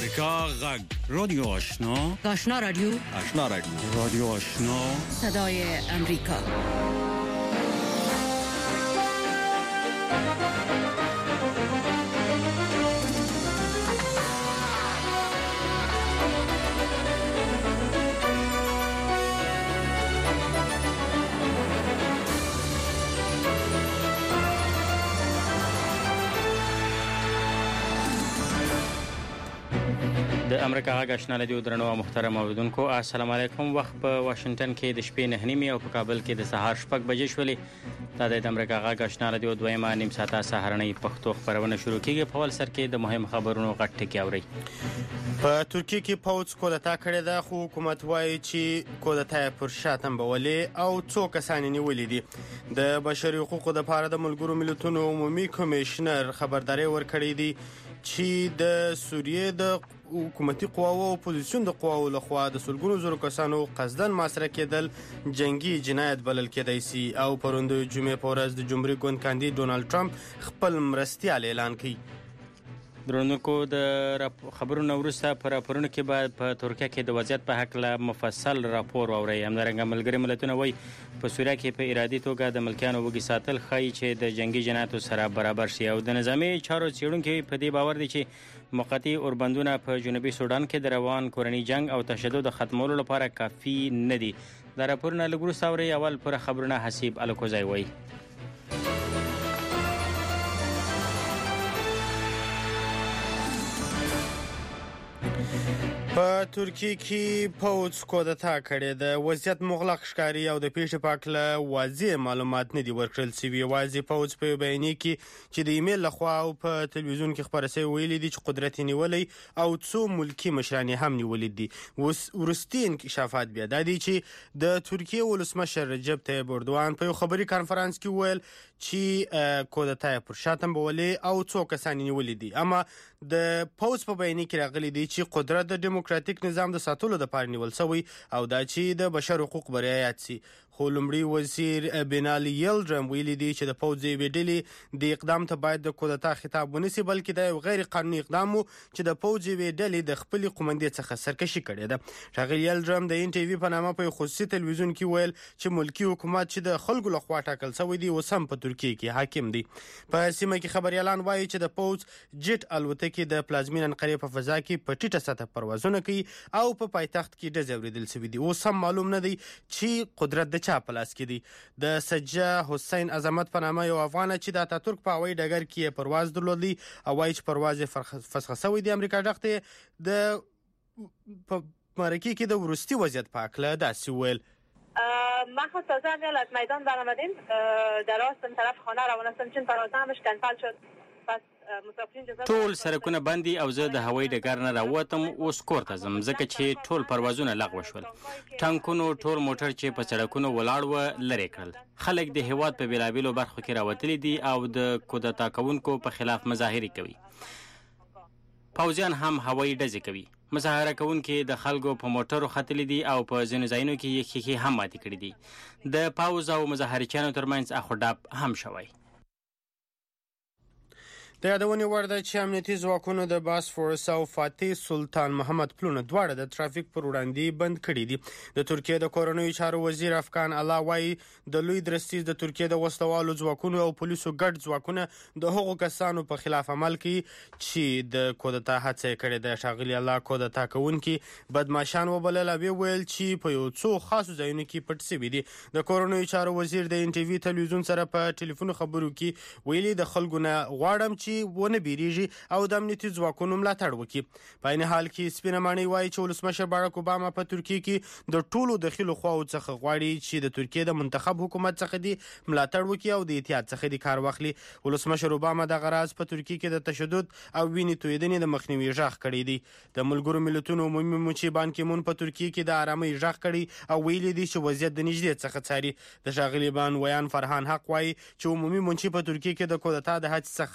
امریکا غږ رادیو آشنا رادیو رادیو آشنا صدای امریکا. د امریکا غږ آشنا رادیو درنو او محترم اوریدونکو السلام علیکم. وخت په واشنگټن کې د شپې 9:30 او په کابل کې د سهار 6 بجې شولې. دا د امریکا غږ آشنا رادیو دویمه نیم ساعته سهارنۍ پښتو خبرونه شروع کیږي. په ول سر کې د مهم خبرونو غټ ټکی اوري. په ترکیه کې پوځ کودتا کړې ده، خو حکومت وایي چې کودتا پر شاتم بولې او څو کسان نیولې دي. د بشري حقوقو لپاره د ملګرو ملتونو عمومي کمشنر خبرداري ورکړې دي چې د سوریې د حکومتي قواو او اپوزیسیون د قواو لخوا د سلګونو زرو کسانو قصدن محاصره کېدل جنگي جنایت بلل کېدای شي. او پروند جمعې په ورځ د جمهوریت ګوند کاندید ډونالد ټرمپ خپل مرستیال اعلان کړي. درنوکو د خبرونو وروسته پر راپورونو کې بعد په ترکیه کې د وضعیت په حق له مفصل راپور اوري. همدارنګه ملګری ملتونه وایي په سوریه کې په ارادي توګه د ملکیانو وګړي ساتل ښایي چې د جنگي جنایتو سره برابر شي. او د نظامی چارو څېړونکي په دې باور دي چې موقتی اوربندونه په جنوبي سودان کې د روان کورني جنگ او تشدد ختمولو لپاره کافي نه دي. دا راپورونه لږ وروسته اوري. اول پر خبرونه حسیب الکوزای وایي. په ترکیه کې پوځ کودتا کړې ده. وضعیت مغلق ښکاري او د پیښې په اړه واضح معلومات نه دي ورکړل شوي. واضح پوځ په بیانیه کې چې د ایمیل لخوا او په تلویزیون کې خبره شوې ویلي دي چې قدرت نیولې او څو ملکی مشران هم نیولې دي. ورستي انکشافات بیا د دې چې د ترکیه ولسمشر رجب طیب اردوغان په یو خبري کانفرنس کې ویل چې کودتا پر شاتم بولې او څو کسان نیولې دي. اما د پوځ په بیانیه کې راغلي دي چې قدرت د دیموکراتیک نظام د ساتلو لپاره نیول شوی او دا چې د بشر حقوق برعایت شي. خو لومړی وزیر بینالي یلدرم ویلي دی چې د پوځي ویډلې د اقدام ته باید د کودتا خطاب ونیسي، بلکې د غیر قانوني اقدام چې د پوځي ویډلې د خپل قومندې څخه سرکشي کړې ده. ښاغلي یلدرم د ان ټي وي په نامه په خصوصي تلویزیون کې ویل چې ملکی حکومت چې د خلکو لخوا ټاکل شوی دی اوس هم په ترکیه کې حاکم دی. په سیمه کې خبريالان وایي چې د پوځ جټ الوتکې د پلازمین انقرې په فضا کې په ټیټه سطح پروازونه کوي او په پایتخت کې ډزې اوریدل شوې دي. اوس هم معلوم نه دی چې قدرت د چا په لاس کې دی. د سجا حسین عظمت په نامه یو افغان چې د اتاتورک په هوایي ډګر کې پرواز درلودي او وايي چې پرواز فسخ شوی دی. امریکا دغه د مرکه کې د ورستي وضعیت په اړه داسې ویل. من خواست تازه اول از میدان برآمدیم در راستم طرف خانه روان هستم چون پروازهمش کنسل شد. ټول سرکونه بندي او زه د هوایي ډګر نه راووتم. اوس کور ته ځم ځکه چې ټول پروازونه لغوه شول. ټانکونو ټول موټر چې په سړکونو ولاړ و لرې کړل. خلک د هیواد په بیلابیلو برخو کې راوتلي دي او د کودتا کوونکو په خلاف مظاهرې کوي. پوځیان هم هوایي ډزې کوي. مظاهره کوونکي د خلکو په موټرو ختلي دي او په ځینو ځایونو کې یې ښیښې هم ماتې کړي دي. د پوځ او مظاهرچیانو ترمنځ اخوډاب هم شوی. د یادونې وړ ده چې امنیتي ځواکونو د باسفورس او فاتح سلطان محمد پلونه دواړه د ترافیک پر وړاندې بند کړي دي. د ترکیه د کورنیو چارو وزیر افغان الله وایي د لوی درستیز د ترکیه د وسلوالو ځواکونو او پولیسو ګډ ځواکونه د هغو کسانو په خلاف عمل کوي چې د کودتا هڅه کړې ده. ښاغلي الله کودتا کوونکي بدمعشان وبلل او ویل چې په یو څو خاصو ځایونو کې پټ شوي دي. د کورنیو چارو وزیر د ان ټي وي تلویزیون سره په ټلیفون خبرو کې ویلي د خلکو نه غواړم چې ونه بیریږي او د امنیتي ځواکونو ملاتړ وکړي. په عین حال کې سپینه ماڼۍ وایي چې ولسمشر باراک اوباما په ترکیه کې د ټولو داخلي خواو څخه غواړي چې د ترکیه د منتخب حکومت څخه دی ملاتړ وکړي او د احتیاط څخه دی کار واخلي. ولسمشر اوباما د غراز په ترکیه کې د تشدد او وینې تویدنې د مخنیوي ژغ کړی دی. د ملګرو ملتونو عمومي منشي بان کی مون په ترکیه کې د آرامۍ ژغ کړی او ویلي دی چې وضعیت د نږدې څخه څاري. د ښاغلي بان ویان فرهان حق وایي چې عمومي منشي په ترکیه کې د کودتا د هڅې څخه خبر دی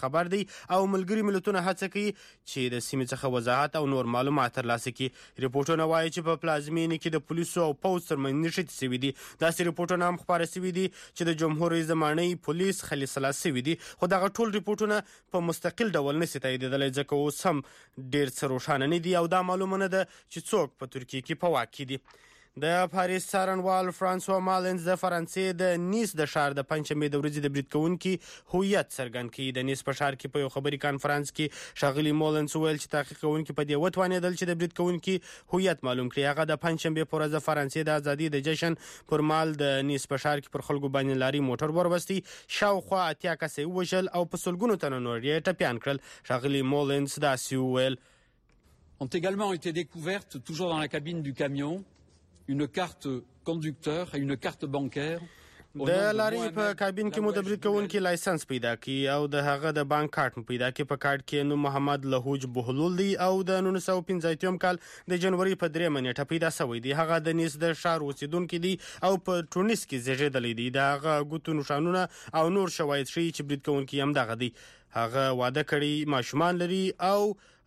او ملګري ملتونه هڅه کوي چې د سیمې څخه وضاحت او نور معلومات ترلاسه کړي. ریپورټونه وایي چې په پلازمینه کې د پولیسو او پوځ ترمنځ نښتې شوي دي. داسې ریپورټونه هم خپاره شوي دي چې د جمهور رئیس زماني پولیس خلیصله شوي دي، خو دغه ټول ریپورټونه په مستقل ډول نشي تاییدېدلی ځکه اوس هم ډېر څه روښانه نه دي او دا معلومه نه ده چې څوک په ترکیه کې په واک کې دي. د پاریس څارنوال فرانسوا مالنز د فرانسې د نیس د ښار د پنجشنبې د ورځې د برید کوونکي هویت څرګند کړي. د نیس په ښار کې په یو خبري کانفرانس کې ښاغلي مولنز وویل چې تحقیق کوونکي په دې وتوانېدل چې د برید کوونکي هویت معلوم کړي. هغه د پنجشنبې په ورځ د فرانسې د ازادۍ د جشن پر مهال د نیس په ښار کې پر خلکو باندې لاري موټر وربستی، شاوخوا 80 کسه یې ووژل او په سلګونو تنه نور یې ټپیان کړل. ښاغلي مولنز داسې وویل: ont également été découvertes, toujours dans la cabine du camion, une carte conducteur et une carte bancaire. د لاري په کابین کې مو د برید کوونکي لایسنس پیدا کی او د هغه د بانک کارت پیدا کی. په کارت کې نو محمد لهوج بهلول دی او د 1915 کال د جنوري په 3 نیټه پیدا شوی دی. هغه د نیس د ښار اوسیدونکو دی او په ټونس کې زیږیدلی دی. د هغه ګوتو نشانونه او نور شواهد ښیي چې برید کوونکی هم دغه دی. هغه واده کړی ماشومان لري او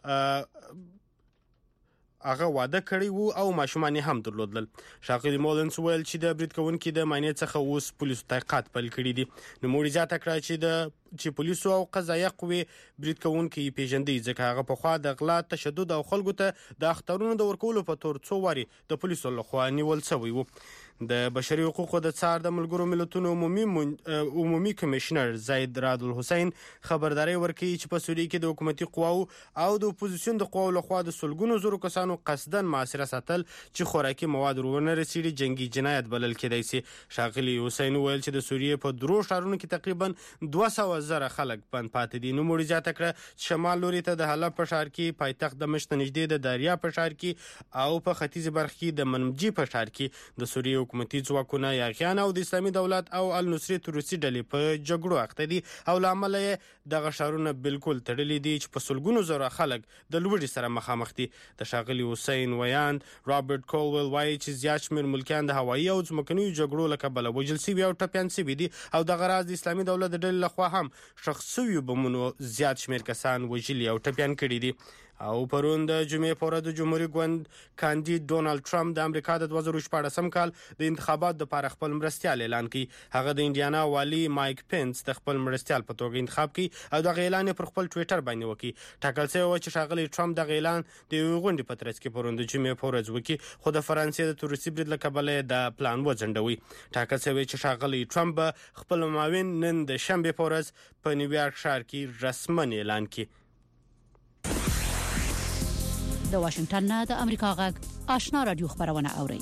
هغه واده کړی وو او ماشومان هم درلودل. ښاغلي مولنز ویل چې د برید کوونکي د معنی څخه اوس پولیسو تحقیقات پیل کړي دي. نوموړي زیاته کړه چې پولیسو او قضایه قوې برید کوونکي پیژندي ځکه هغه پخوا د غلا، تشدد او خلکو ته د اخترونو د ورکولو په تور څو واري د پولیسو لخوا نیول شوی وو. د بشري حقوقو د څار د ملګرو ملتونو عمومي کمشنر زید راد الحسین خبرداري ورکړي چې په سوریه کې د حکومتي قواو او د اپوزیسیون د قواو لخوا د سلګونو زرو کسانو قصدن محاصره ساتل چې خوراکي مواد ورونه رسیدي جنگي جنایت بلل کېدای شي. ښاغلي حسین ویل چې د سوریه په درو ښارونو کې تقریبا 200,000 خلک بند پاتې دي. نوموړي زیاته کړه شمال لوري ته د حلب په ښار کې، پایتخت دمشق نږدې د داریا په ښار کې او په ختیځ برخه کې د منمجي په ښار کې د سوریه حکومتي ځواکونه یاغیان او د اسلامي دولت او النصرې روسي ډلې په جګړو اخته دي او له امله یې دغه ښارونه بالکل تړلي دي چې په سلګونو زره خلک د لوږې سره مخامخ دي. د ښاغلي حسین ویاند رابرټ کولویل وایي چې زیات شمېر ملکیان د هوایي او ځمکنیو جګړو له کبله وژل شوي او ټپیان شوي دي او دغه راز د اسلامي دولت د ډلې لخوا هم ښخ شویو بمونو زیات شمېر کسان وژلي او ټپیان کړي دي. او پرون د جمعې په ورځ د جمهوریت ګوند کاندید ډونالد ټرمپ د امریکا د 2014 د انتخاباتو لپاره خپل مرستیال اعلان کړي. هغه د انډیانا والی مایک پینس د خپل مرستیال په توګه انتخاب کړي او دغه اعلان پر خپل ټویټر باندې وکړي. ټاکل شوی و چې ښاغلی ټرمپ دغه اعلان د یوې غونډې په ترڅ کې پرون د جمعې په ورځ وکړي، خو د فرانسې د تروریستي برید له کبله د پلان وځنډوي. ټاکل شوی چې ښاغلی ټرمپ به خپل معاون نن د شنبې په ورځ په نیویارک ښار کې رسمن اعلان کړي. د واشنگټن نه د امریکا غږ آشنا رادیو خبرونه اوري.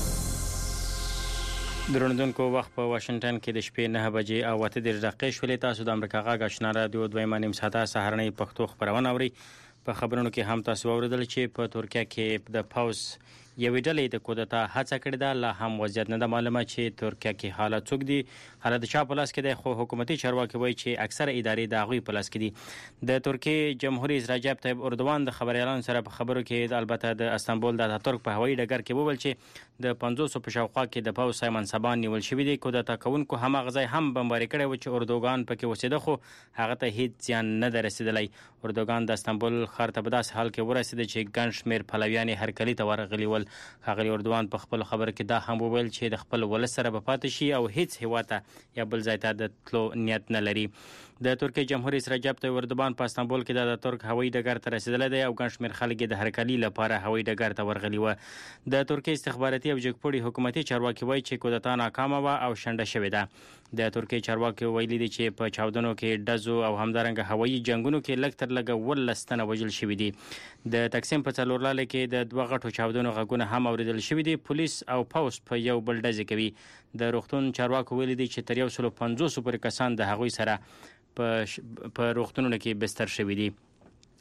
درنوونکو وخت په واشنگټن کې د شپې 9 بجې او 8 دقیقې شولې. تاسو د امریکا غږ آشنا رادیو دویمه نیم ساعته سهارنۍ پښتو خبرونه اوري. په خبرونو کې هم تاسو اوریدل چې په ترکیه کې د پاوس یوې ډلې د کودتا هڅه کړې ده. لا هم وضعیت نه ده معلومه چې ترکیه کې حالت څوک دي. حالت چا په لاس کې دی، خو حکومتي چارواکي وایي چې اکثره ادارې د هغوی په لاس کې دي. د ترکیه جمهور رئیس رجب طیب اردوان د خبريالانو سره په خبرو کې البته د استانبول د اتاتورک په هوایي ډګر کې وویل چې د 500 په شاوخوا کې د پاوس سایمن سبان نیول شوی دی. کودتا کوونکو هم غځای هم بمباري کړی و چې اردوغان پکې اوسېده، خو هغه ته هیڅ زیان نه ده رسیدلی. اردوغان د استانبول ښار ته په داسې حال کې ورسېد چې ګڼ شمېر پلویان یې هرکلي ته ورغلي ول. ښاغلي اردوان په خپل خبره کې دا هم وویل چې د خپل ولس سره به پاتې شي او هیڅ هیواد ته یا بل ځای ته د تلو نیت نه لري. د ترکیه جمهور رئیس رجب طیب اردوان په استانبول کې د ترک هوایي ډګر ته رسیدلی دی او ګڼ شمېر خلک د هرکلي لپاره هوایي ډګر ته ورغلي و. د ترکیه استخباراتي او جګپوړي حکومتي چارواکي وایي چې کودتا ناکامه وه او شنډه شوې ده. د ترکیه چارواکي ویلي دي چې په چاودنو کې ډزو او همدارنګه هوایي جنګونو کې لږ تر لږه 19 تنه وژل شوي دي. د تقسیم په څلور لاله کې د دوه غټو چاودنو غږونه هم اوریدل شوي دي. پولیس او پوځ په یو بل ډزې کوي. د روغتون چارواکو ویلي دي چې تر 150 پورې کسان د هغوی سره په روغتونونو کې بستر شوي دي.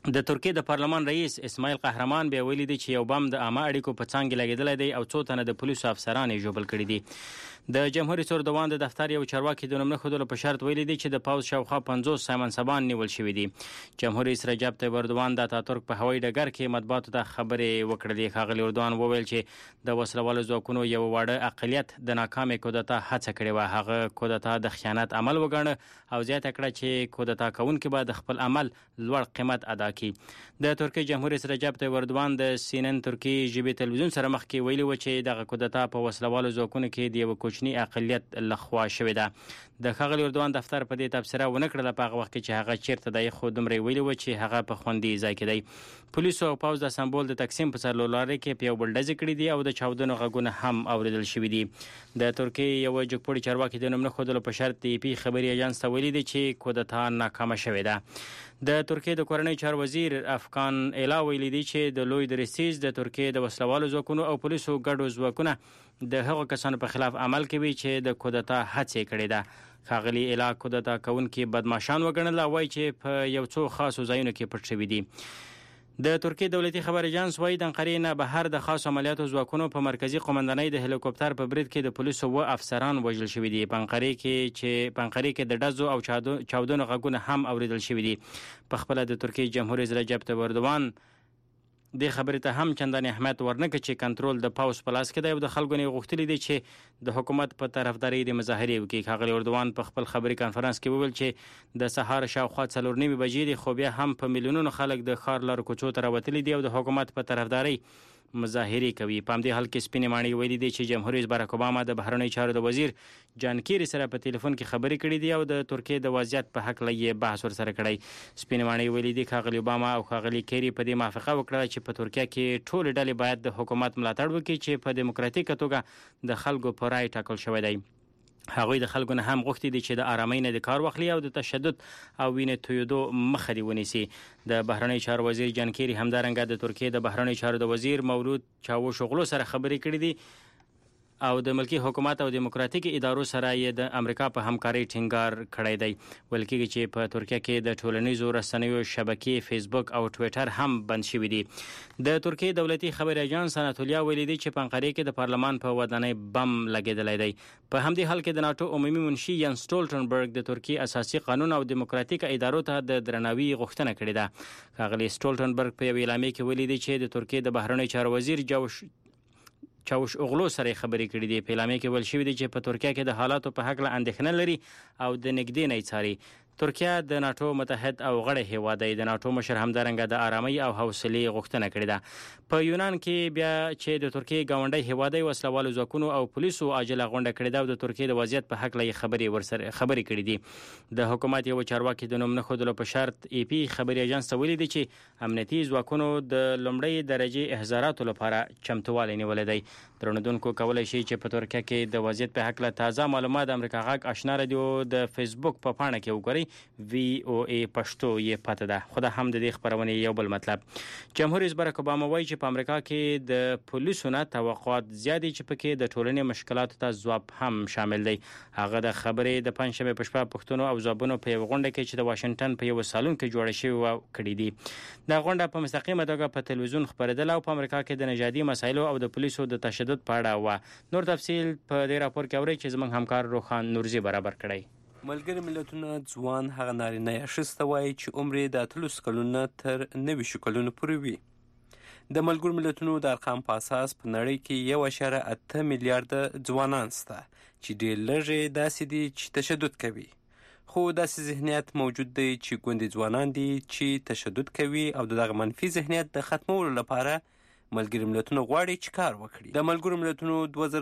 د ترکیې د پارلمان رئیس اسماعیل قهرمان بیا ویلي دی چې یو بم د عامه اړیکو په څانګې لګېدلی دی او څو تنه د پولیسو افسران یې ژوبل کړي دي. د جمهور رئیس اردوان د دفتر یو چارواکي د نوم نه ښودلو په شرط ویلي دی چې د پوځ شاوخوا 50 منصبان نیول شوي دي. جمهور رئیس رجب طیب اردوان د اتاتورک په هوایي ډګر کې مطبوعاتو ته خبرې وکړلې. ښاغلي اردوان وویل چې د وسلوالو ځواکونو یو واړه اقلیت د ناکامې کودتا هڅه کړې وه. هغه کودتا د خیانت عمل وګاڼه او زیاته کړه چې کودتا کوونکي به د خپل عمل لوړ قیمت ادا کړي. د ترکیې جمهور رئیس رجب طیب اردوان د CNN ترکی ژبې تلویزیون سره مخ کې ویلي و چې دغه کودتا په وسلوالو ځواکونو کې د یو کوچني اقلیت لخوا شوې ده. د ښاغلي اردوان دفتر په دې تبصره ونه کړله په هغه وخت کې چې هغه چیرته دی، خو دومره ویلي و چې هغه په خوندي ځای کې دی. پولیسو او پوځ د سمبول د تقسیم په څلورلارې کې په یو بل ډزې کړي دي او د چاودنو غږونه هم اوریدل شوي دي. د ترکیې یو جګپوړي چارواکي د نوم نه ښودلو په شرط د AP خبري ایجنس ته ویلي دي چې کودتا ناکامه شوې ده. د ترکیې د کورنۍ چارو وزیر افغان الا ویلي دی چې د لوی درستیز د ترکیې د وسلوالو ځواکونو او پولیسو ګډو ځواکونه د هغو کسانو په خلاف عمل کوي چې د کودتا هڅې کړې ده. ښاغلي الا کودتا کوونکي بدماشان وګڼل او وایي چې په یو څو خاصو ځایونو کې پټ شوي دي. د ترکیې دولتي خبر ایجنس وایي د انقرې نه بهر د خاصو عملیاتو ځواکونو په مرکزي قومندانۍ د هلیکوپټر په برید کې د پولیسو 7 افسران وژل شوي دي. په انقرې کې د ډزو او چاودنو غږونه هم اوریدل شوي دي. په خپله د ترکیې جمهور رئیس رجب طیب اردوان دې خبرې ته هم چندانې اهمیت ورنکړ چې کنټرول د پوځ په لاس کې دی او د خلکو نه غوښتلي دي چې د حکومت په طرفداري د مظاهرې وکړي. ښاغلي اردوان په خپل خبري کانفرنس کې وویل چې د سهار شاوخوا 4:30 بجې دي، خو بیا هم په میلیونونو خلک د ښار لارو کوڅو ته راوتلي دي او د حکومت په طرفداري مظاهرې کوي. په همدې حال کې سپینې ماڼۍ ویلي دي چې جمهور رئیس باراک اوباما د بهرنیو چارو د وزیر جان کیری سره په ټلیفون کې خبرې کړې دي او د ترکیې د وضعیت په حق یې بحث ورسره کړی. سپینې ماڼۍ ویلي دي ښاغلي اوباما او ښاغلي کیری په دې موافقه وکړه چې په ترکیه کې ټولې ډلې باید د حکومت ملاتړ وکړي چې په دیموکراتیکه توګه د خلکو په رای ټاکل شوی دی. هغوی د خلکو نه هم غوښتي دي چې د آرامۍ نه د کار واخلي او د تشدد او وینې تویدو مخه دې ونیسي. د بهرنیو چارو وزیر جان کیری همدارنګه د ترکیې د بهرنیو چارو د وزیر مولود چاوشوغلو سره خبرې کړې دي او د ملکی حکومت او دیموکراتیک ادارو سره یې د امریکا په همکارۍ ټینګار کړی دی. ویل کېږي چې په ترکیه کې د ټولنیزو رسنیو شبکې فیسبوک او ټویټر هم بند شوي دي. د ترکیې دولتي خبري ایجنس اناتولیا ویلي دی چې په انقرې کې د پارلمان په ودانۍ بم لګېدلی دی. په همدې حال کې د ناټو عمومي منشي ین سټولټنبرګ د ترکیې اساسي قانون او دیموکراتیک ادارو ته د درناوي غوښتنه کړې ده. ښاغلي سټولټنبرګ په یو اعلامیه کې ویلي دی چې د ترکیې د بهرنیو چارو وزیر چاوش اغلو سره خبرې کړې دي. په اعلامیه کې ویل شوي دي چې په ترکیه کې د حالاتو په حق له اندېښنه لري او د نږدې نه څاري. ترکیه د ناټو متحد او غړی هیواد دی. د ناټو مشر همدارنګه د آرامۍ او حوصلې غوښتنه کړې ده. په یونان کې بیا چې د ترکیې ګاونډی هیواد دی وسلوالو ځواکونو او پولیسو عاجله غونډه کړې ده او د ترکیې د وضعیت په حق له خبرې کړې دي. د حکومت یو چارواکي د نوم نه ښودلو په شرط AP خبري ایجنس ته ویلي دي چې امنیتي ځواکونو د لومړۍ درجې احضاراتو لپاره چمتووالی نیولی دی. درنودونکو کولی شي چې په ترکیه کې د وضعیت په حق له تازه معلومات د امریکا غږ آشنا رادیو د فیسبوک په پاڼه کې وګورئ. VOA پښتو یې پته ده. خو دا هم د دې خبرونې یو بل مطلب. جمهور رئیس باراک اوباما وایي چې په امریکا کې د پولیسو نه توقعات زیات دي چې پکې د ټولنې مشکلاتو ته ځواب هم شامل دی. هغه د خبرې د پنځشنبې په شپه پوښتنو او ځوابونو په یو غونډه کې چې د واشنگټن په یو سالون کې جوړه شوې و کړې دي. دا غونډه په مستقیمه توګه په تلویزیون خبرېدله او په امریکا کې د نژادي مسایلو او د پولیسو د تشدد په اړه و. نور تفصیل په دې راپور کې اورئ چې زموږ همکار روخان نورزي برابر کړی. ملګري ملتونه ځوان هغه نارینه یا ښځه وایي چې عمر یې د 30 کلونو تر 90 کلونو پورې وي. د ملګرو ملتونو د ارقام په اساس په نړۍ کې 1.8 میلیارده ځوانان شته چې ډېر لږ یې داسې دي چې تشدد کوي. خو داسې ذهنیت موجود دی چې ګوندې ځوانان دي چې تشدد کوي او دغه منفي ذهنیت د ختمولو لپاره ملګري ملتونه غواړي چې کار وکړي. د ملګرو ملتونو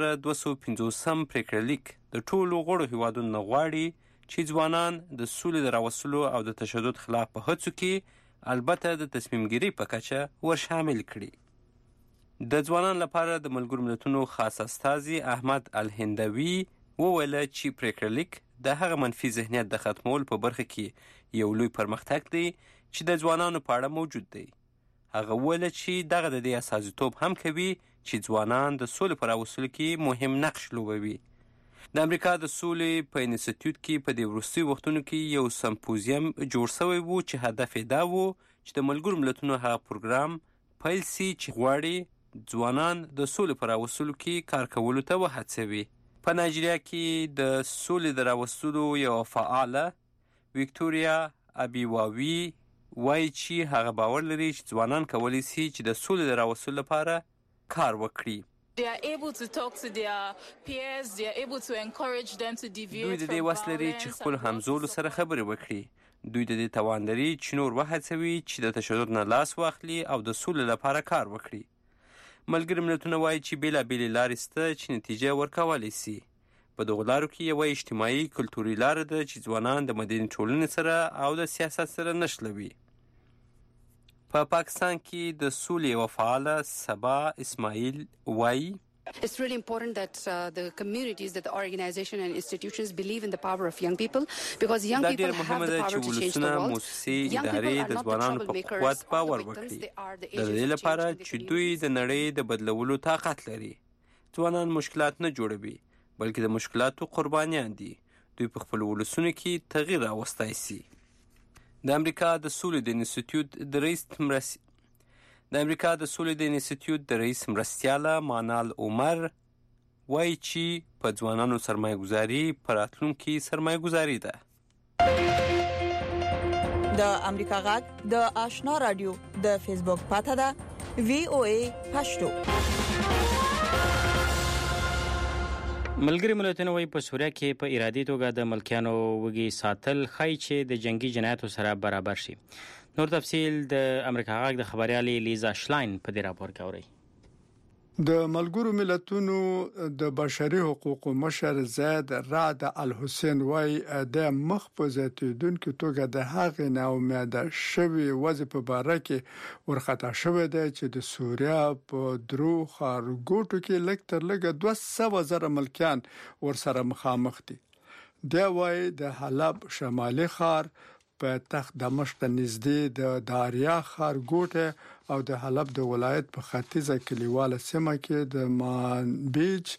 2250 پریکړه لیک د ټولو غړو هیوادونو نه غواړي چې ځوانان د سولې د راوستلو او د تشدد خلاف په هڅو کې البته د تصمیم ګیرۍ په کچه ورشامل کړي. د ځوانانو لپاره د ملګرو ملتونو خاص استازي احمد الهندوي وویل چې پریکړه لیک د هغه منفي ذهنیت د ختمولو په برخه کې یو لوی پرمختګ دی چې د ځوانانو په اړه موجود دی. هغه وویل چې دغه د دې استازیتوب هم کوي چې ځوانان د سولې په راوستلو کې مهم نقش لوبوي. د امریکا د سولې په انسټیټیوټ کې په دې وروستیو وختونو کې یو سمپوزیم جوړ شوی و چې هدف یې دا و چې د ملګرو ملتونو هغه پروګرام پیل سي چې غواړي ځوانان د سولې په راوستلو کې کار کولو ته وهڅوي. په نایجیریا کې د سولې د راوستلو یوه فعاله ویکټوریا ابیواوي وایي چې هغه باور لري چې ځوانان کولی سي چې د سولې د راوستلو لپاره کار وکړي. They are able to talk to their peers, they are able to encourage them to deviate دوی د دې وس لري چې خپل همزولو سره خبرې وکړي. دوی د دې توان لري چې نور وهڅوي چې د تشدد نه لاس واخلي او د سولې لپاره کار وکړي. ملګري ملتونه وایي چې بېلابېلې لارې شته چې نتیجه ورکولی سي. په دغو لارو کې یوه اجتماعي کلتوري لاره ده چې ځوانان د مدني ټولنې سره او د سیاست سره نښلوي. په پاکستان کې د سولې یوه فعاله سبا اسماعیل وایي It's really important that the communities, that the organization and institutions believe in the power of young people because young people have the power to change the world. Young people are not the troublemakers or the victims, they are the agents of change in the communities. چې دوی د نړۍ د بدلولو طاقت لري. ځوانان مشکلات نه جوړوي بلکې د مشکلاتو قربانیان دي. دوی په خپل ولسونو کې تغییر راوستی سي. د امریکا د سولې د انسټیټیوټ د رئیس مرستیاله مانال عمر وایي چې په ځوانانو سرمایه گذاري په راتلونکي سرمایه گذاري ده. د امریکا غږ د آشنا رادیو د فیسبوک پاته ده VOA پښتو. ملګري ملتونه وایي په سوریه کې په ارادي توګه د ملکیانو وږي ساتل ښایي چې د جنگي جنایاتو سره برابر شي. نور تفصیل د امریکا غږ د خبريالې لیزا شلاین په دې راپور کې اوري. د ملګرو ملتونو د بشري حقوقو مشر زید رعد الحسین وای د مخ په زیاتیدونکو توګه د هغې نه امیده شوی وضع په باره کې ورخطا شوی دی چې د سوریه په درو ښارګوټو کې لږ تر لږه 200,000 ملکیان ورسره مخامخ دي. دا وای د حلب شمالي ښار په تخت دمشق نږدې د داریا ښارګوټه او د حلب د ولایت په ختیځه کلیواله سیمه کې د مانبیج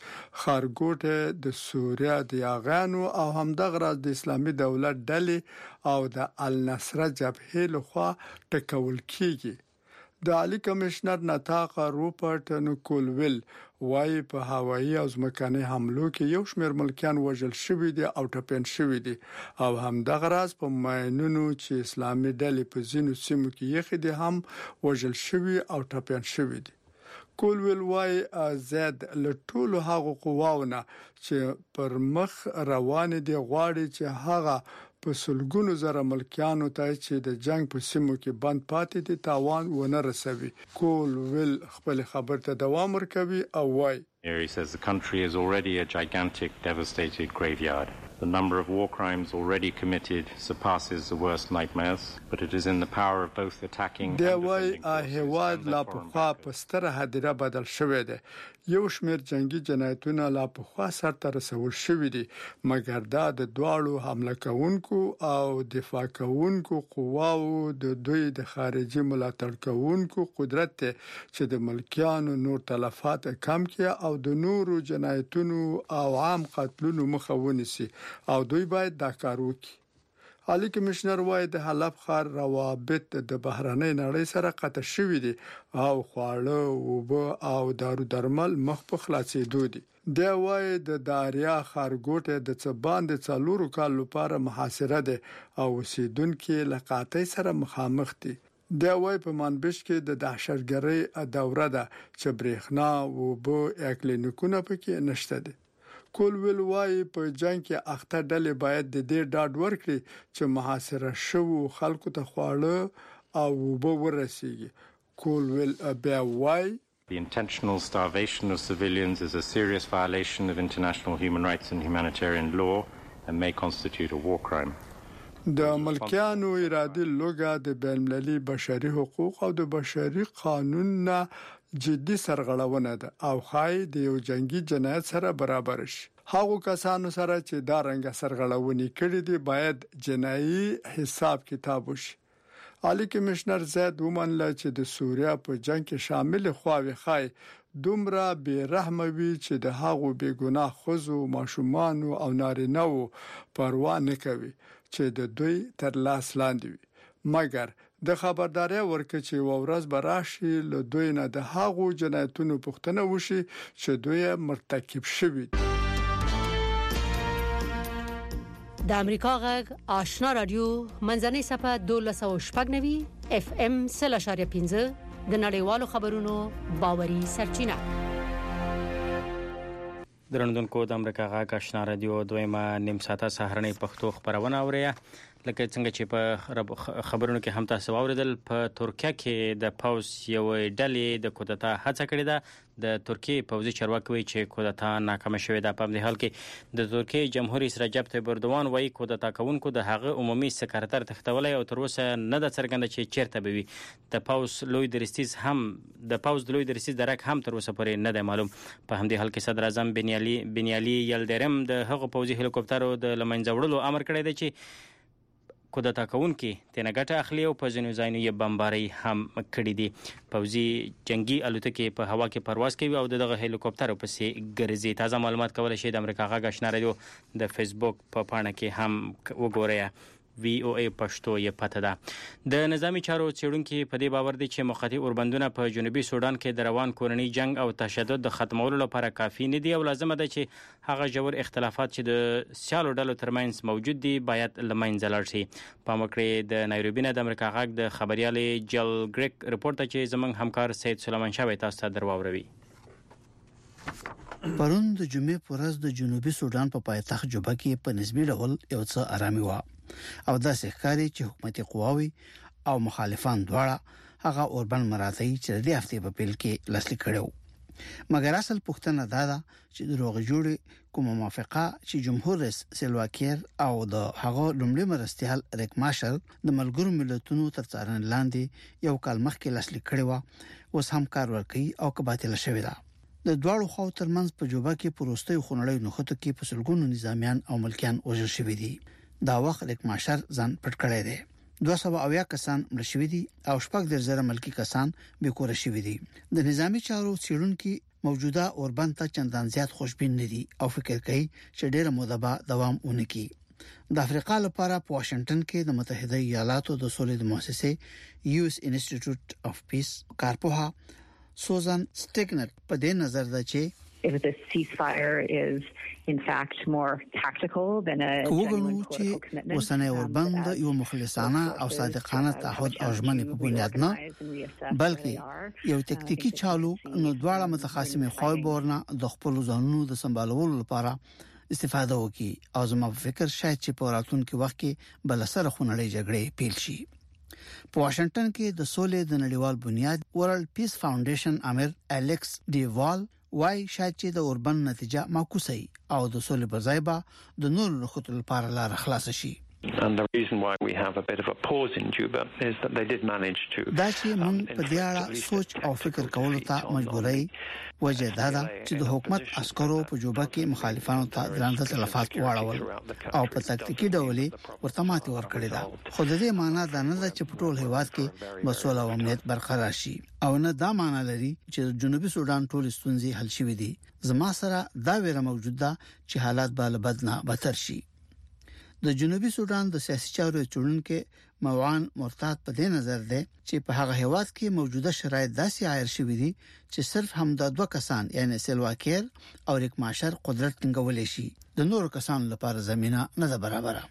ښارګوټه د سوریه د یاغانو او همدغه راز د اسلامي دولت ډلې او د النصره جبهې لخوا ټکول کیږي. د عالی کمشنر نتاقا روپرت نکولویل وایي په هوایي او ځمکني حملو کې یو شمېر ملکیان وژل شوي دي او ټپین شوي دي او همدغه راز په ماینونو چې اسلامي ډلې په ځینو سیمو کې یې دي هم وژل شوي او ټپین شوي دي. کولویل وایي زید له ټولو هغو قواونه چې پر مخ روان دي غواړي چې هغه په سلګونو زره ملکیانو ته چې د جنگ په سیمو کې بند پاتې دي تاوان ونه رسوي. کولویل خپل خبر ته دوام ورکوي او وایي He says the country is already a gigantic, devastated graveyard. The number of war crimes already committed surpasses the worst nightmares, but it is in the power of both attacking and defending forces. هیواد لا پخوا په ستره هدیره بدل شوی دی. یو شمېر جنگي جنایتونه لا پخوا سرته رسول شوی دي مګر دا د دواړو حمله کوونکو او دفاع کوونکو قواو د دوی د خارجي ملاتړ کوونکو قدرت چې د ملکیانو نور تلفات کم کړي او د نورو جنایتونو او عام قتلونو مخه ونیسي او دوی باید دا کار وکړي. عالی کمشنر وایي د حلب ښار روابط د بهرنۍ نړۍ سره قطع شوي دي او خواړه اوبه او دارو درمل مخ په خلاصېدو دي. دا وایي د داریا ښارګوټه د څه باندې 4 کال لپاره محاصره ده او اوسیدونکو له قحطۍ سره مخامخ دي. دا وایي په مانبیج کې د دهشتګرۍ دوره ده چې برېښنا اوبه کلینیکونه پکې نشته دي. کولویل وایي په جنگ کې اخته ډلې باید د دې ډاډ ورکړي چې محاصره شوو خلکو ته خواړه او اوبه ورسیږي. کولویل بیا وایي The intentional starvation of civilians is a serious violation of international human rights and humanitarian law and may constitute a war crime. د ملکیانو ارادي لوګه د بین‌المللي بشري حقوق او د بشري قانون نه جدي سرغړونه ده او خای د یو جنگي جنایت سره برابر شي. هغه کسانو سره چې دا رنګ سرغړونې کړې دي باید جنایي حساب کتاب وشي. عالی کمشنر زید ومنله چې د سوریه په جنگ کې شامل خواوې خای دومره بیرحمه وي چې د هغو بیګناه خزو ماشومان او نارینه‌و پروا نه کوي چې د دوی تر لاس لاندې وي. مګر د خبرداري ورکړي چې ورځ براشي له دوی نه د هغو جنایتونو پوښتنه وشي چې دوی مرتکب شوي. د امریکا غږ آشنا رادیو منځنۍ صفه 1290 اف ام 0.15 د نړیوالو خبرونو باوري سرچینه. درنوونکو د امریکا غږ آشنا رادیو دویمه نیم ساعته سهارنۍ پښتو خبرونه اورئ. لکه څنګه چې په خبرونو کې هم تاسو واوریدل، په ترکیه کې د پوز یو ډلې د کودتا هڅه کړې ده. د ترکیه پوزي چارواکي وایي چې کودتا ناکامه شوې ده. په همدې حال کې د ترکیه جمهور رئیس رجب طیب اردوغان وایي کودتا کوونکو د هغه عمومي سکرټر تختولای او تر اوسه نه د څرګنده چې چیرته به وي. د پوز لوی درستیز درک هم تر اوسه پورې نه دی معلوم. په همدې حال کې صدر اعظم بنیالي یلدرم د هغو پوزي هلیکوپټرو د لمنځه وړلو امر کړی دی چې کودتا کوونکي تنه ګټه اخلي او په ځینو ځایونو یې بمباري هم کړې دي. پوځي جنگي الوتکې په هوا کې پرواز کوي او دغه هلیکوپټر پسې ګرځي. تازه معلومات کولای شئ د امریکا غږ آشنا رادیو د فیسبوک په پاڼه کې هم وګورئ. VOA پښتو یې پته ده. د نظامی چارو څېړونکو په دې باور دي چې مخاطي اوربندونه په جنوبي سودان کې د روان کورنۍ جنگ او تشدد د ختمولو لپاره کافي نه دي او لازم ده چې هغه جوړ اختلافات چې د سیالو ډلو ترمنځ موجود دي باید لمنځه لاړ شي. په مکړې د نایروبي نه د امریکا غږ د خبريالي جل ګریک رپورټ چې زمونږ همکار سید سلیمان شاه تاسو ته درواوروي. پرون د جمعې پر ورځ د جنوبي سودان په پایتخت جوبا کې په نسبی ډول یو څه آرامي و او دا ښکاري چې حکومتي قواوي او مخالفان دواړه هغه اوربن مراتي چې د هفته په پیل کې لاسلیک کړو. مګر اصل پوښتنه دا ده چې د روغ جوړې کومه موافقه چې جمهور رئیس سلواکیر او د هغه لومړي مرستيال ریک مارشل د ملګرو ملتونو تر څارنې لاندې یو کال مخکې لاسلیک کړو اوس هم کار ورکوي او کباتل شوی ده. د دوړو خو ترمنځ په جوبا کې پروستي خونړی نخته کې په سلګونو نظامیان او ملکیان وژل شوی دي. دا وخت ریک مارشل ځان پټ کړی دی. 200 کسان مړ شوي دي او شپږ درزره ملکی کسان به کور شوي دي. د نظامی چارو څېړونکو موجوده اوربن ته چندان زیات خوشبین نه دي او فکر کوي چې ډېر موده دوام ونکړي. د افریقا لپاره په واشنگټن کې د متحده ایالاتو د سولې د مؤسسې US Institute of Peace کارپوها سوزان سټیګنر په دې نظر ده چې if the ceasefire is in fact more tactical than a genuine political commitment. وسنه اوربند یو مخلصانه او صادقانه تعهد او ژمنې په بنیاد نه بلکې یو تکتیکی چالو نو دواړه متخاصمه خو بورنه د خپل ځانونو د سمبالولو لپاره استفاده وکړي او زما فکر شاید چې په راتلونکي وخت کې بل سره خونړۍ جګړې پیل شي. په واشنگټن کې د سولې د نړیوال بنیاد ورلد پیس فاونډیشن امیر الیکس ډی وال وای شاید چې د اوربن نتیجه معکوسه او د سولې په ځای به د نور خطر لپاره لار خلاص شي. And the reason why we have a bit of a pause in Juba is that they did manage to دا چې موږ په دې اړه سوچ او فکر کولو ته مجبورای وجه دا ده چې د حکومت عسکرو په جوبا کې مخالفانو ته درانه تلفات واړول او په تکتیکی ډول ورته ماتې ورکړې ده. خو د دې معنی دا نه ده چې په ټول هیواد کې مسول او امنیت برقرار شي او نه دا معنی لري چې جنوبي سودان ټول ستونزې حل شوې دي. زما سره دا ویره موجود ده چې حالات به له بد نه بدتر شي. د جنوبي سودان د سیاسي چارو چلونکو موعان مرتاد په دې نظر ده چې په هغه هیواد کې موجوده شرایط داسې عایر شوې دي چې صرف همدا دوه کسان یعنی سلواکیر او ریک مارشل قدرت ټینګول شي. د نورو کسانو لپاره زمينه نه ده برابره.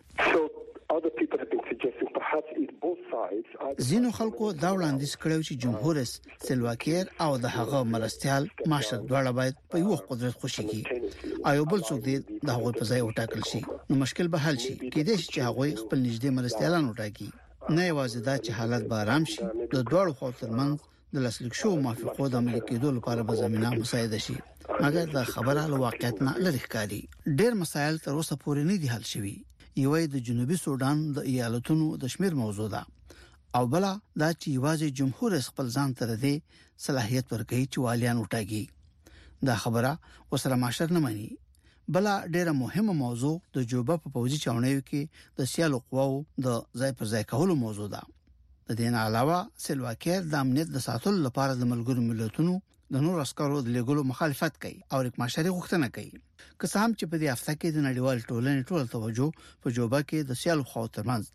زینو خلکو دا وړاندیز کړو چې جمهور رئیس سلواکیر او د هغه مرستيال مارشل دواړه باید په یو قدرت خوشي کی او بل څوک دې د هغه په ځای وټاکل شي. نو مشکل به حل شي کېدای شي چې هغه خپل نږدې مرستيالان وټاکي. نه یوازې دا چې حالت به آرام شي د دوړو خو ترمنځ د لاسلیک شو موافقو د عملي کېدو لپاره به زمينه مساعده شي. مګر دا خبره له واقعیت نه لري ښکاري. ډېر مسایل تر اوسه پورې نه دي حل شوي. یو د جنوبي سودان د ایالتونو د شمیر موضوع ده او بلا دا چې یوازې جمهور رئیس خپل ځان تر دې صلاحیت ورکړي چې والیان وټاګي. دا خبره وسره ماشر نه مانی. بلا ډیره مهمه موضوع د جوبا په پوځي چاونیو کې د سیالو قواو د ځای پر ځای کولو موضوع ده. د دې نه علاوه سلواکیر د امنیت د ساتلو لپاره د ملګرو ملتونو د نور عسکرو د لګولو مخالفت کوي او ریک مارشل غوښتنه کوي. که څه هم چې په دې هفته کې د نړیوال ټولنې ټول توجه په جوبا کې د سیالو خو ترمنځ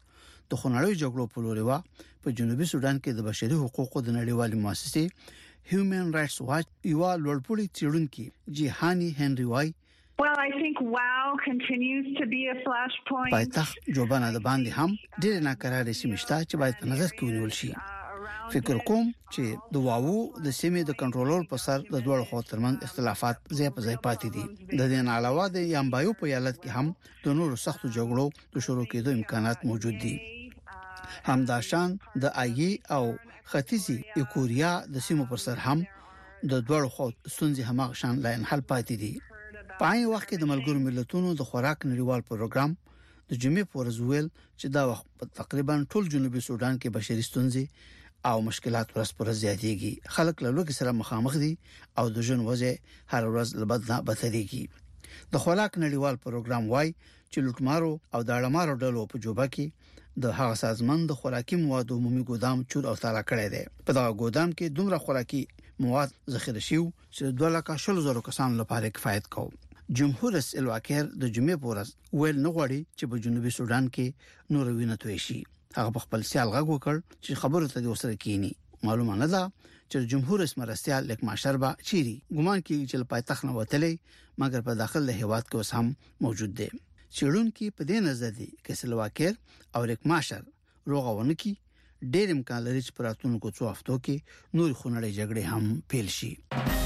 د خونړیو جګړو په لور وا په جنوبي سودان کې د بشري حقوقو د نړیوالې مؤسسې هیومن رائټس واچ یو لوړپوړي څېړونکي جهاني هنري وای Well, I think WOW continues to be a flashpoint. پایتخت جوبانا د باندې هم ډېر ناکرارې سیمشتا چې باید په نظر کې ونیول شي. فکر کوم چې د واو د سیمې د کنټرولر په سر د دوه خو ترمن اختلافات ځای په ځای پاتې دي. د دې نه علاوه د یامبایو په ایالت کې هم د نورو سختو جګړو د شروع کېدو امکانات موجود دي. همداشان د آی او ختیځي ایکوریا د سیمو پر سر هم د دوه خو ستونزې همغه شان لاین حل پاتې دي. په هغه وخت کې د ملګرو ملتونو د خوراک نړیوال پروګرام د جمعې په ورځ ویل چې دا وخت په تقریبا ټول جنوبي سودان کې بشري ستونزې او مشکلات ورځ پر ورځ زیاتېږي. خلک له لوږې سره مخامخ دي او د ژوند وضع هر ورځ له بد نه بدترېږي. د خوراک نړیوال پروګرام وايي چې لوټمارو او د اړمارو ډلو په جوبه کې د هغه سازمان د خوراکي موادو عمومي ګودام چور او تالا کړی دی. په دا ګودام کې دومره خوراکي مواد ذخیره شوی چې 2,40,000 کسانو لپاره کفایت کوي. جمهور رئیس الواکر د جمعې په ورځ ویل نه غواړي چې په جنوبي سودان کې نور وینه توی شي. هغه په خپل سیال غږ وکړ چې خبرو ته وسره کینی. معلومه نه ده چې جمهور رئیس مرستيال لیک ماشربا چيري ګمان کوي چې پایتخت نه وتلې مګر په داخل له هیواد کې اوس هم موجود دي. چېرونکو په دې نظر دي چې سلواکر او لیک ماشر روغونه کې ډېر امکان لري چې پراتونکو څو هفتو کې نور خونړې جګړې هم پیل شي.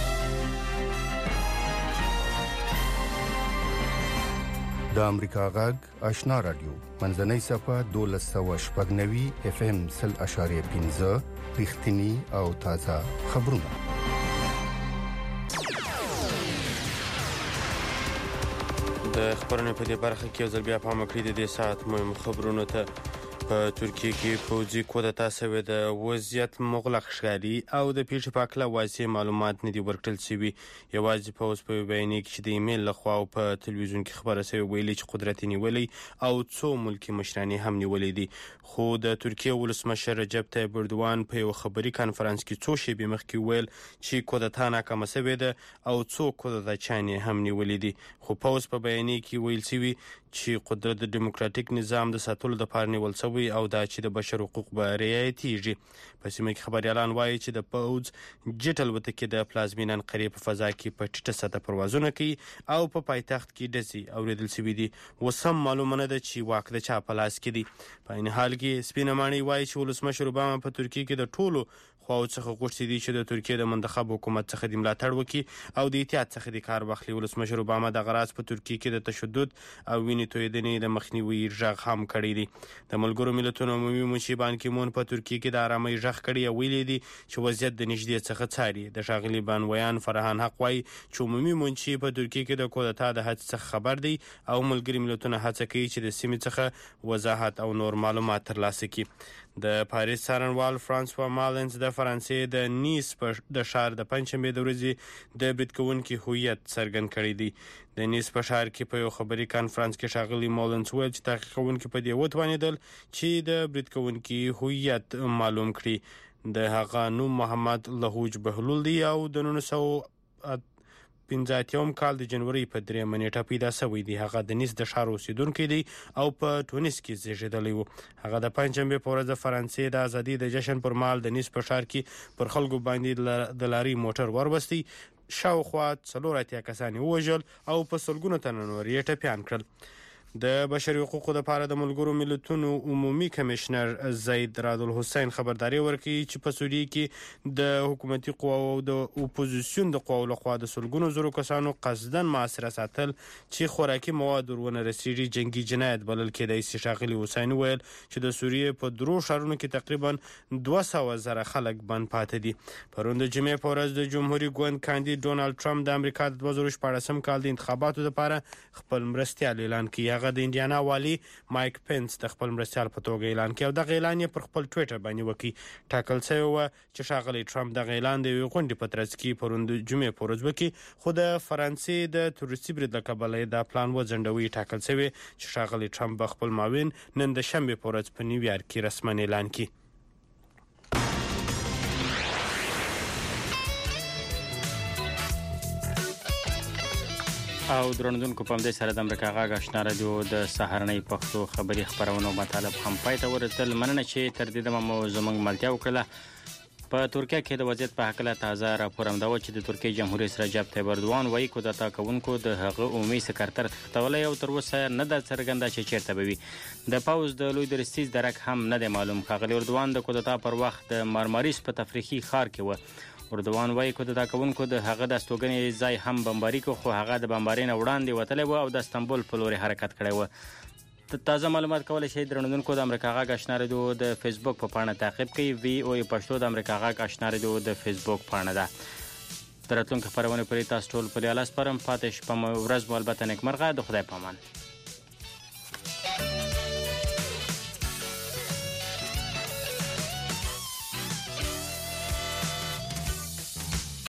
د امریکا غږ آشنا رادیو منځنۍ صفه 1290 FM 0.15 رښتینی او تازه خبرونه. د خبرونو په دې برخه کې ځل بیا پام وکړئ د دې ساعت مهم خبرونو ته. په ترکیه کې پوځي کودتا شوې د وضعیت مغلق ښکاري او د پیښې په اړه واضح معلومات نه دي ورکړل شوي. یوازې پوځ په بیان کې چې د ایمیل لخوا او په تلویزیون کې خبره شوې ویلي چې قدرت نیولې او څو ملکی مشران هم نیولې دي. خو د ترکیه ولسمشر رجب طیب اردوان په یو خبري کانفرنس کې څو شېبې مخکې ویل چې کودتا ناکامه شوې ده او څو کودتاچان هم نیولې دي. خو پوځ په بیان کې ویل شوی چې قدرت د دیموکراتیک نظام د ساتلو لپاره نیول شوی او دا چې د بشر حقوق به رعایتېږي. په سیمه کې خبريالان وایي چې د پوځ جټ الوتکې د پلازمینه انقرې په فضا کې په ټیټه سطح پروازونه کوي او په پایتخت کې ډزې اوریدل شوي دي. وسم معلومه نه ده چې واک د چا په لاس کې دی. په این حال کې سپینه ماڼۍ وایي چې ولسمشر اوباما په ترکیه کې د ټولو خواو څخه غوښتي دي چې د ترکیه د منتخب حکومت څخه د ملاتړ وکړي او د احتیاط څخه د کار واخلي. ولسمشر اوباما د غراس په ترکیه کې د تشدد او وینې تویدنې د مخنیوي ژغ هم کړی دی. د ملګرو ملتونو عمومي منشي بان کی مون په ترکیه کې د آرامۍ ژغ کړی او ویلي دي چې وضعیت د نږدې څخه څاري. د ښاغلي بانویان فرهان حق وایي چې عمومي منشي په ترکیه کې د کودتا د هڅې څخه خبر دی او ملګري ملتونه هڅه کوي چې د سیمې څخه وضاحت او نور معلومات ترلاسه کړي. د پاریس څارنوال فرانسوا مالنز د فرانسې د نیس د ښار د پنځمې د ورځې د برید کوونکي هویت څرګند کړی دی. د نیس په ښار کې په یو خبري کانفرنس کې ښاغلي مالنز ویل چې تحقیق کوونکي په دې وتوانېدل چې د برید کوونکي هویت معلوم کړي. د هغه نوم محمد لهوج بهلول دی او د 1985 کال د جنوري په 3 نیټه پیدا شوی دی. هغه د نیس د ښار اوسیدونکی دی او په تونس کې زیږیدلی و. هغه د پنځمې په ورځ د فرانسې د ازادۍ د جشن پر مهال د نیس په ښار کې پر خلکو باندې د لاري موټر وروستی. شاوخوا 4 کسان ووژل او په سلګونو تنه نور یې ټپیان کړل. د بشري حقوقو لپاره د ملګرو ملتونو عمومي کمشنر زید راد الحسین خبرداري ورکړي چې په سوریه کې د حکومتي قواو او د اپوزیسیون د قواو لخوا د سلګونو زرو کسانو قصدن محاصره ساتل چې خوراکي مواد ورونه رسیږي جنگي جنایت بلل کېدای شي. ښاغلي حسین ویل چې د سوریه په 3 ښارونو کې تقریبا 200,000 خلک بند پاتې دي. پرون د جمعې په ورځ د جمهوریت ګوند کاندید ډونالد ټرمپ د امریکا د 2014 کال د انتخاباتو لپاره خپل مرستیال اعلان کړي. هغه د انډیانا والی مایک پنس د خپل مرستیال په توګه اعلان کړ او د اعلان یې پر خپل ټوئیټر باندې وکړ. ټاکل شوی و چې ښاغلي ټرمپ د اعلان د غونډې په ترڅ کې پرون د جمعې په ورځ وکړي. خو د فرانسې د تروریستي برید له کبله دا پلان وځنډوي. ټاکل شوی چې ښاغلي ټرمپ به خپل معاون نن د شنبې په ورځ په نیویارک کې رسماً اعلان کړي. او درنوونکو په دې سره د امریکا غاګ آشنا رادیو د سهارنۍ پښتو خبري خبرونو مطالب هم پای ته ورسېدل. مننه چې تر دې دمه مو زموږ ملتیا وکړه. په ترکیه کې د وضعیت په حق له تازه راپور هم دا و چې د ترکیې جمهور رئیس رجب طیب اردوان وایي کودتا کوونکو د هغه عمومي سکرتر تختولی او تر اوسه نه ده څرګنده چې چیرته به وي. د پوځ د لوی درستیز درک هم نه دی معلوم. ښاغلي اردوان د کودتا پر وخت د مارماریس په تفریحي ښار کې و. اردوان وایي کودتا کوونکو د هغه د استوګنې ځای هم بمباري کو خو هغه د بمبارۍ نه وړاندې وتلی و او د استنبول په لوري حرکت کړی و. تازه معلومات کولی شئ درنوونکو د امریکا غاګ آشنا رادیو د فیسبوک په پاڼه تعقیب کړئ. وی او ای پښتو د امریکا غاګ آشنا رادیو د فیسبوک پاڼه ده. د راتلونکي خپرونې پورې تاسو ټول په لیاله سپارم. پاتې شپه مو ورځ مو البته نیکمرغه. د خدای په امان.